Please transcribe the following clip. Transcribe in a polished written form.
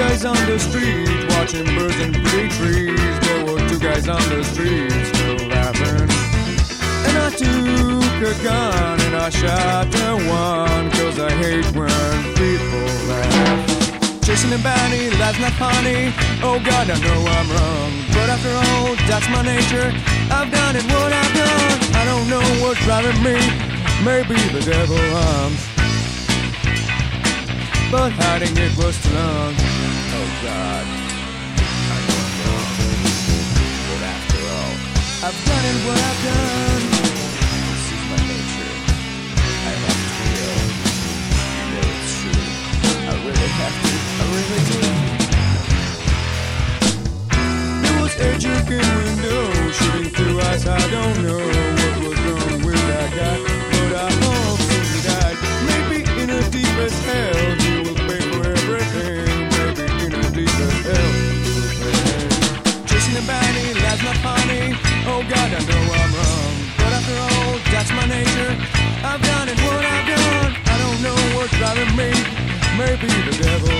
guys on the street watching birds and pretty trees. There were two guys on the street still laughing. And I took a gun and I shot the one, 'cause I hate when people laugh. Chasing a bounty, that's not funny. Oh God, I know I'm wrong, but after all, that's my nature. I've done it, what I've done. I don't know what's driving me. Maybe the devil arms, but hiding it was too long. Oh God, I don't know, but after all, I've done it, what I've done. This is my nature. I have to feel. You know it's true. I really have to. I really do. There was a broken window shooting through us. I don't know what was wrong with that guy, but I hope soon he died. Maybe in a deepest hell he will pay for everything. Maybe in a deepest hell he will pay. Chasing a bounty, that's not funny. Oh God, I know I'm wrong, but after all, that's my nature. I've done it, what I've done. I don't know what's driving me. Maybe the devil